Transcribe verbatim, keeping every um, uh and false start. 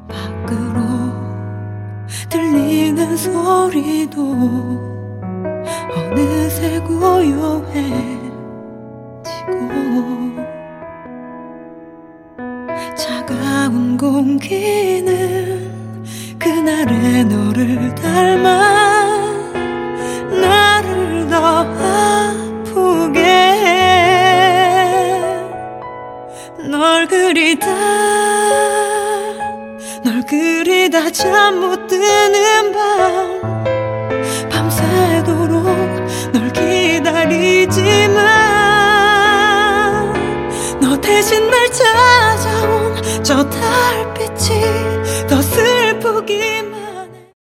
밖으로 들리는 소리도 어느새 고요해지고 차가운 공기는 그날의 너를 닮아 나를 더 아프게 해. 널 그리다 널 그리다 잠 못 드는 밤 밤새도록 널 기다리지만 너 대신 날 찾아온 저